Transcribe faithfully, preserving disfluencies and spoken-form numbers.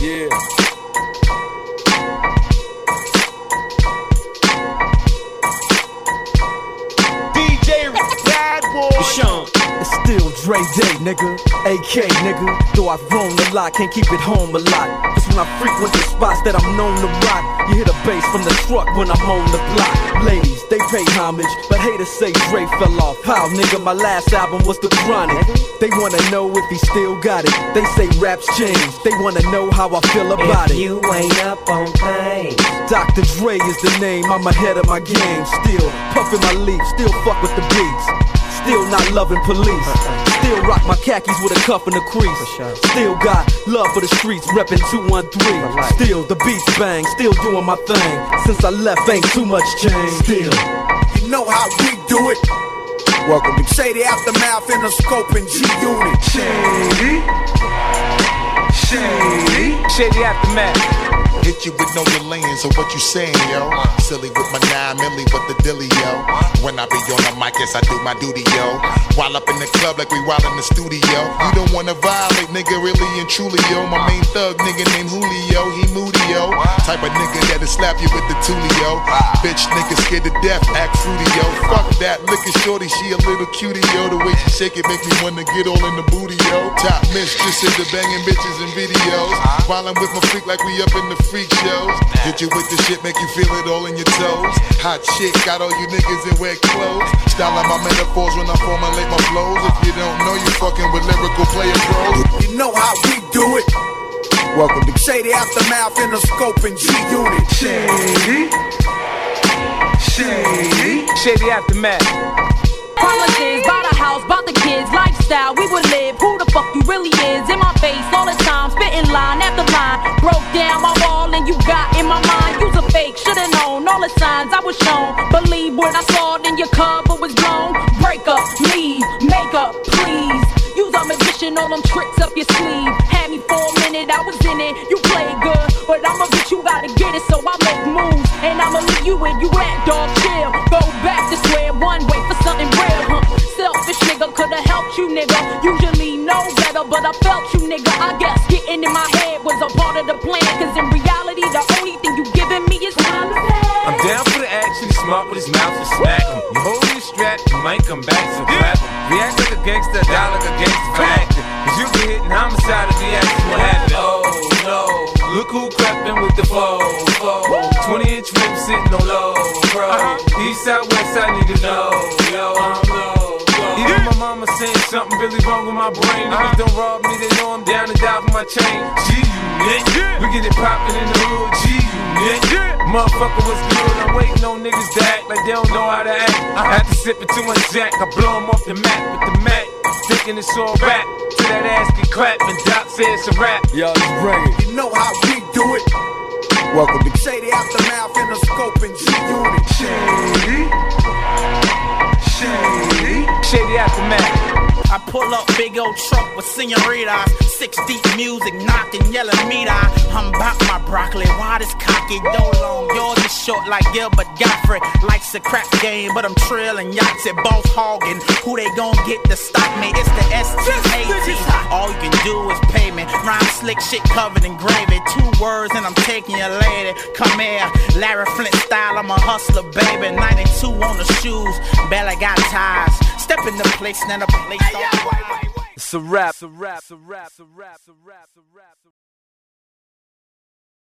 Yeah. D J Bad Boy. Sean. It's still Dre Day, nigga. A K, nigga. Though I've grown a lot, can't keep it home a lot. Just when I frequent the spots that I'm known to rock, you hear the bass from the truck when I'm on the block. Ladies, they pay homage, but haters say Dre fell off. How, nigga, my last album was The Chronic. They wanna know if he still got it. They say raps change. They wanna know how I feel about if it. You ain't up on things. Doctor Dre is the name, I'm ahead of my game. Still puffin' my leaf, still fuck with the beats. Still not loving police. Still rock my khakis with a cuff and a crease. Still got love for the streets, reppin' two one three. Still the beats bang, still doing my thing. Since I left ain't too much change. Still, you know how we do it. Welcome to Shady Aftermath in the Scope and G Unit. Shady. Shady. Shady Aftermath. Hit you with no delaying, so what you saying, yo? Silly with my nine milli, with the dilly, yo. When I be on the mic, yes, I do my duty, yo. While up in the club like we wild in the studio. You don't wanna violate, nigga, really and truly, yo. My main thug, nigga named Julio, he moody, yo. Type of nigga that'll slap you with the tulio. Bitch, nigga scared to death, act fruity, yo. Fuck that, look at shorty, she a little cutie, yo. The way she shake it make me wanna get all in the booty, yo. Top mistress is the banging bitches in videos. While I'm with my freak like we up in the freak shows. Hit you with the shit, make you feel it all in your toes. Hot shit, got all you niggas in wet clothes. Styling my metaphors when I formulate my flows. If you don't know, you fucking with lyrical player pros. You know how we do it. Welcome to Shady Aftermath in the Scope and G Unit. Shady. Shady. Shady Aftermath. Promises, by the house, about the kids, lifestyle, we would live. Who the fuck you really is? In my face all the time, spitting line after line. Broke down my wall and you got in my mind. You's a fake, should've known all the signs I was shown. Believe what I saw, then your cover was blown. Break up, leave, make up, please. You's a magician, all them tricks up your sleeve. Had me for a minute, I was in it. You played good, but I'm a bitch, you gotta get it, so I make moves. And I'ma leave you where you at, dog, chill. Go back to square one, wait for something real, huh? Selfish nigga, could've helped you, nigga. Usually know better, but I felt you, nigga. I guess getting in my head was a part of the plan. Cause in reality, the only thing you giving me is time to say. I'm down for the action, he's smart with his mouth to smack him. You hold your strap, you might come back, so clap him. React like a gangster, die like a gangster for acting. Cause you be hitting homicide if you asking what happened. Oh no, look who crept in with the foe, foe. twenty inch rim sitting on low, bro. Uh-huh. East side, west side, niggas know, yo, I'm low. Even my mama saying something really wrong with my brain. Niggas don't rob me, they know I'm down to die for my chain. G-Unit, we get it poppin' in the hood. G-Unit, motherfucker, what's good? I'm waiting on niggas to act like they don't know how to act. After sipping too much Jack, I blow them off the mat with the Mac. Thinking it's all rap, till that ass get clapped and Doc says it's a rap. y'all just bring it. You know how we do it. Welcome to Shady Aftermath in the Scope and G Unit. Shady. Shady. Shady Aftermath. I pull up big old truck with senoritas, six deep music knocking, yelling me die. I'm about my broccoli, why this cocky dough long? Yours is short like Gilbert Godfrey. Likes a crap game, but I'm trailing yachts at Boss Hoggin. Who they gon' get to stop me? It's the S T A T. All you can do is pay me. Rhyme slick shit covered in gravy. Two words and I'm taking your lady. Come here, Larry Flint style, I'm a hustler, baby. ninety-two on the shoes, barely got ties. Step in the place, then the place. It's a rap, it's a rap, it's a rap, it's a rap, it's a rap, it's a rap.